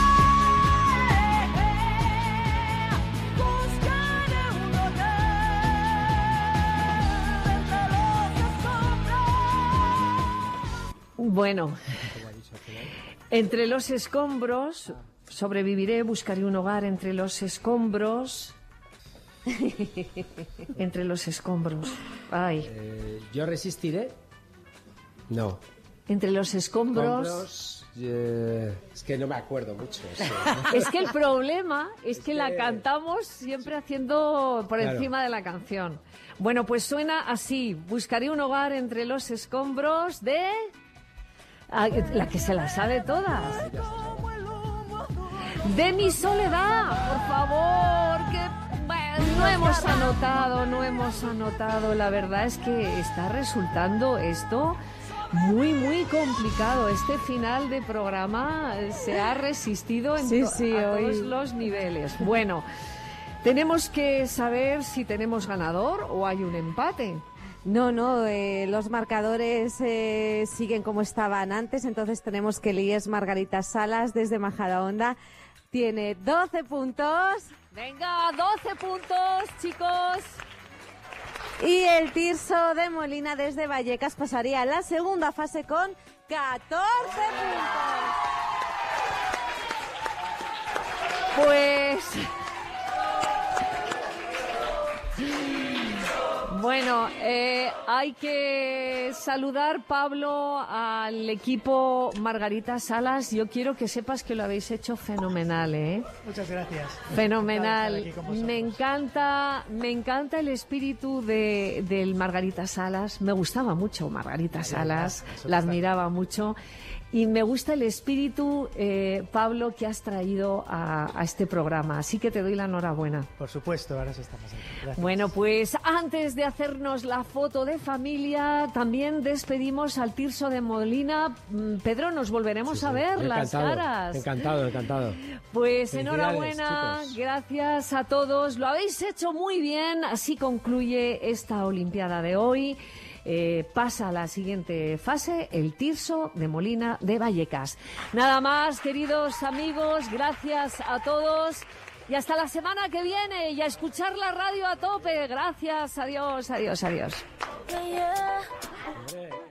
Buscaré un hogar entre los escombros. Bueno, entre los escombros, sobreviviré, buscaré un hogar entre los escombros. Entre los escombros. Ay, Eh, yo resistiré. No. entre los escombros. Escombros, eh, es que no me acuerdo mucho. sí. Es que el problema es que la cantamos siempre haciendo por Claro. encima de la canción. Bueno, pues suena así. Buscaré un hogar entre los escombros de... Ah, la que se la sabe todas. De mi soledad, por favor, que bueno, no hemos anotado, no hemos anotado. La verdad es que está resultando esto muy, muy complicado. Este final de programa se ha resistido en Sí, to- sí, a hoy- todos los niveles. Bueno, tenemos que saber si tenemos ganador o hay un empate. No, no, eh, los marcadores eh, siguen como estaban antes, entonces tenemos que Elías Margarita Salas desde Majadahonda tiene doce puntos. Venga, doce puntos, chicos. Y el Tirso de Molina desde Vallecas pasaría a la segunda fase con catorce puntos. Pues... Bueno, eh, hay que saludar, Pablo, al equipo Margarita Salas. Yo quiero que sepas que lo habéis hecho fenomenal, ¿eh? Muchas gracias. Fenomenal. Me encanta, me encanta el espíritu de, del Margarita Salas. Me gustaba mucho Margarita Salas, la admiraba mucho. Y me gusta el espíritu, eh, Pablo, que has traído a, a este programa. Así que te doy la enhorabuena. Por supuesto, ahora sí estamos aquí. Gracias. Bueno, pues antes de hacernos la foto de familia, también despedimos al Tirso de Molina. Pedro, nos volveremos sí, sí. a ver encantado, las caras. Encantado, encantado. Pues enhorabuena, chicos. Gracias a todos. Lo habéis hecho muy bien. Así concluye esta Olimpiada de hoy. Eh, pasa a la siguiente fase el Tirso de Molina de Vallecas. Nada más, queridos amigos, gracias a todos y hasta la semana que viene y a escuchar la radio a tope. Gracias, adiós, adiós, adiós.